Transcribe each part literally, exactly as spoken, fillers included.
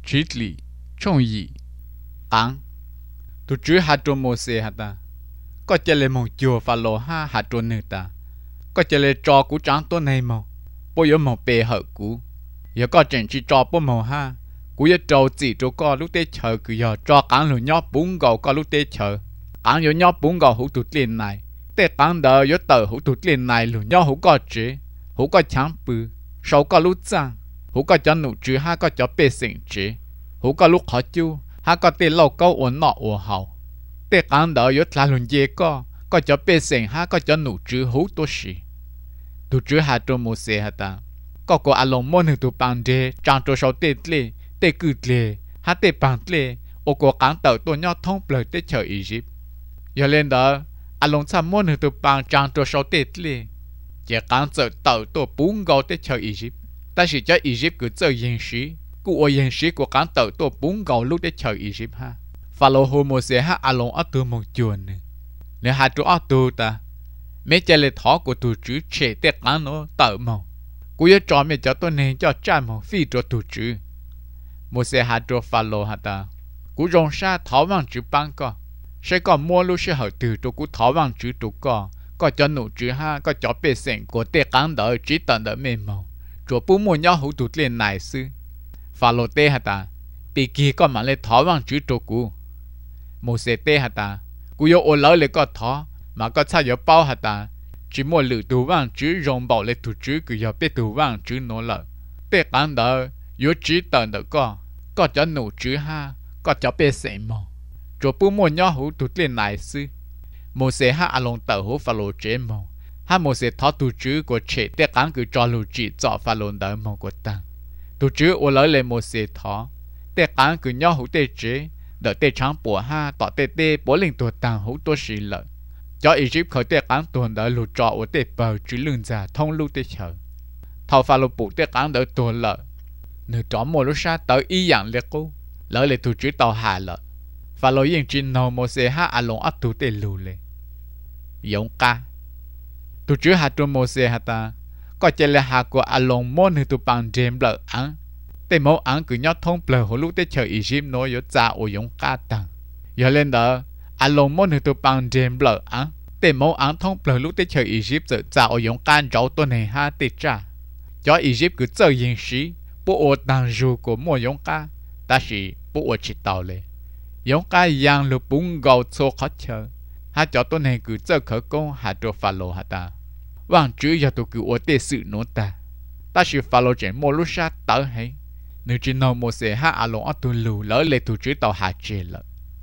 trí lý trong gì ăn tu chữ hạt trộn mồ xe hạt ta có chơi lên một chùa phá lô ha hạt trộn nữa ta có chơi lên trò cú trắngตัวnày màu bố yếu màu bề hở cú giờ có chuyện chỉ trò bố màu ha cú yếu trâu chỉ trâu co lúc tết chờ cứ giờ trò cán lửa nhóp bún gầu co lúc tết chờ cán yếu nhóp bún gầu hữu tụt liền này tết cán đờ yếu tờ hữu tụt liền này lửa nhóp hữu co chế hữu co trắng bự sầu co lúc trăng hữu co cho nụ chữ ha co cho bề sinh chế hữu co lúc khó chịu ha có tê lâu câu uốn nọ uốn hậu tê cán đỡ yếu là luôn dễ co có cho bê sinh ha có cho nụ chữ hú tốt xí tụ chữ ha trộn một xe ha ta có có along môn tụ bằng đê trang trộn sau tê lê tê cự lê ha tê bằng lê ô có cán tàu tôi nhau thông bờ tê chờ Egypt giờ lên đó along tham môn tụ bằng trang trộn sau tê lê chỉ cán tàu tàu tôi bốn gạo tê chờ Egypt ta chỉ cho Egypt cứ chờ yên sĩ cụ ở yên sĩ của cán tàu tôi bốn gạo lúc tê chờ Egypt ha và lô hồ một xe ha along ở từ một chuồn này nếu hai chỗ ở từ ta mấy cái lệ thọ của tụi chữ trẻ tết cán nó tờ màu cú yếu cho mấy cho tôi nên cho cha màu phi cho tụi chữ một xe hai chỗ và lô ha ta cú rong xa thọ bằng chữ băng co sẽ có mua lúc sẽ hở từ chỗ cú thọ bằng chữ tụ co có cho nụ chữ ha có cho bề sinh của tết cán đỡ chỉ tận đỡ mềm màu chỗ bún mua nhau hữu tụt lên này sư và lô tê ha ta bị kia có mà lên thọ bằng chữ tụ cú một xe tê hả ta cú yếu ô lỡ lấy có thọ mà có cha yếu bao hả ta chỉ mua lử tù vang chữ rong bảo lấy tù chữ cứ yếu biết tù vang chữ nó lợ tê cán đỡ yếu chỉ tận đỡ có có cho nụ chữ ha có cho bê sẻ màu chỗ bún mua nhau hữu tụt lên này sư một xe ha along tờ hữu phá lô chế màu ha một xe thọ tù chữ của trẻ tê cán cứ cho lù chỉ cho phá lô đỡ màu của ta tù chữ ô lỡ lấy một xe thọ tê cán cứ nhau hữu tê chế đợi tê trắng bùa ha tỏ tê tê bố linh tuột tàng hữu tốt xì lợi cho Egypt khởi tê cán tuần đợi lụt trọ ở tê bờ chứ lưng già thông lưu tê chờ thầu pha lô bù tê cán đợi tuần lợi nửa trọ mùa lúc xa tới y dạng liệt cô lỡ lệ thủ chữ tàu hà lợi pha lô yên trên nâu mô xê ha à lông áp tù tê lù lệ giống ca thủ chữ hà trôn mô xê hà ta có chê lệ hà của à lông môn hư tù bằng đêm lợi án tê mẫu án cứ nhau thông bờ hồ lúc tê chờ Egypt nói yếu cha ô giống ca tàng giờ lên đó à lông môn hư tụ bằng đêm lợ án tê mẫu án thông bờ lúc tê chờ Egypt giờ cha ô giống can rau tuần này ha tê cha cho Egypt cứ chờ yên sĩ bộ ô tàng dù của mua giống ca ta chỉ bộ ô chỉ tàu lệ giống ca giang lục bún gạo xô khó chờ ha cho tuần này cứ chờ khởi công hạ trò phá lô hạ ta vàng chữ giờ tụ cứ ô tê sự nốt ta ta chỉ phá lô chén mua lúc sát tớ hay nếu chỉ nói một xe ha along ở tu lù lỡ lệ tu chữ tàu hạ chế lợ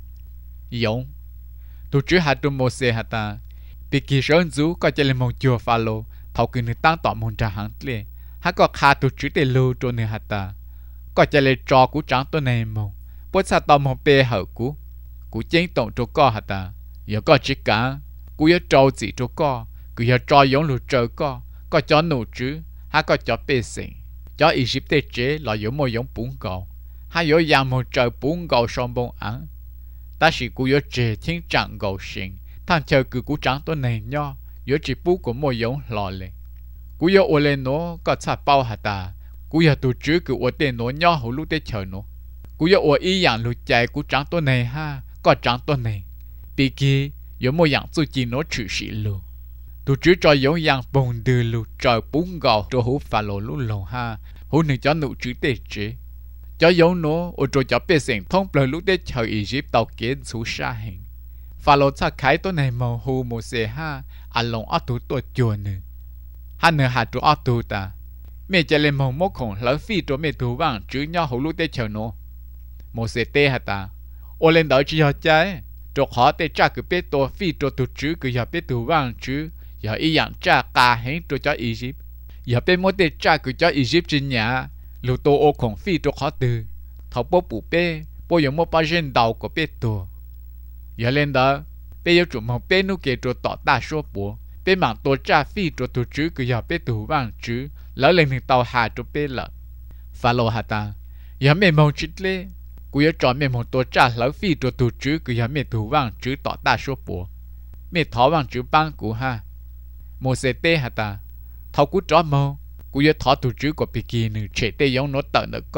giống tu chữ hạ tu một xe hạ ta bị kỳ sơn rú có chơi lên một chùa pha lô thầu cứ nước tăng tọa môn trà hàng tê ha có khá tu chữ tê lù cho nên hạ ta có chơi lên trò cú trắng tôi này màu bớt xa tàu một bê hở cú cú chén tổng cho co hạ ta giờ có chỉ cả cú yếu trâu chỉ cho co cứ giờ trò giống lù trời co có cho nụ chữ ha có cho bê sinh cho Egypt tê chế là giống một giống bún gạo hay giống dạng một trời bún gạo xong bông án ta chỉ cú yếu chế thiên trạng gạo sinh thằng chờ cứ cú trắng tôi này nho yếu chỉ bún của một giống lò lệ cú yếu ô lên nó có chả bao hả ta cú yếu tụ chữ cứ ô tên nó nho hữu lúc tê chờ nó cú yếu ô ý dạng lụt chạy cú trắng tôi này ha có trắng tôi này bị kia giống một dạng tôi chỉ nó chữ sĩ luôn tụi chữ cho giống dạng bồng từ lụt trời bún gạo cho hú phá lô lú lồng ha hú nâng cho nụ chữ tê chế cho giống nó ô cho cho bê sinh thông bờ lúc tê chờ Egypt tàu kiến xuống xa hình phá lô cha khái tôi này màu hú một xe ha à lồng ở tụ tôi chùa nè ha nè hạ tụ ở tụ ta mẹ chạy lên màu mốc khổng lỡ phi cho mẹ tụ vàng chữ nhau hú lúc tê chờ nó một xe tê hả ta ô lên đợi chỉ họ trái cho họ tê cha cứ bê tô phi cho tụ chữ cứ họ bê tụ vàng chữ giờ ý dạng cha cả hết cho cho Egypt giờ bên mỗi đề cha cứ cho Egypt trên nhà lũ tô ô khổng phi cho khó từ thầu bố bù bê bố giống một bao gen đầu của bê tô giờ lên đó bê yêu chủ mong bê nu kê cho tỏ đa số bố bê mạng tô cha phi cho tụ chữ cứ giờ bê tụ vàng chữ lỡ lên hình tàu hà cho bê lợ phá lô hà ta giờ mẹ mong chít lê cú yêu chọn mẹ mong tô cha lỡ phi cho tụ chữ cứ giờ mẹ tụ vàng chữ tỏ đa số bố mẹ thỏ vàng chữ băng của ha một xe tê hả ta thầu cú chó màu cú yếu thọ tụ chữ của bị kỳ nữ trẻ tê giống nó tận nữa co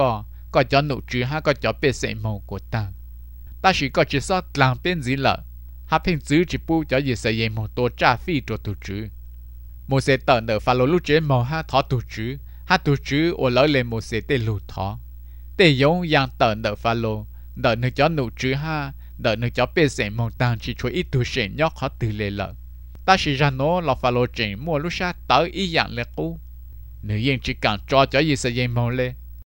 có cho nụ chứ ha có cho bê sệ màu của ta ta chỉ có chỉ sót làm bên gì lợ ha phim chữ chỉ bu cho gì sẽ dạy một tổ trả phi cho tụ chữ một sẽ tận được phá lô lúc chế màu ha thọ tụ chữ ha tụ chữ ở lỡ lên một sẽ tê lụt thọ tê giống yang tận được phá lô đợi nước cho nụ chữ ha đợi nước cho bê sệ màu tàng chỉ cho ít tụ sẽ nhóc khó từ lệ lợ ta chỉ ra nó là phá lô trình mua lúc xa tới ý dạng lệ cũ nếu yên chỉ cần cho cho gì sẽ dạy màu lệ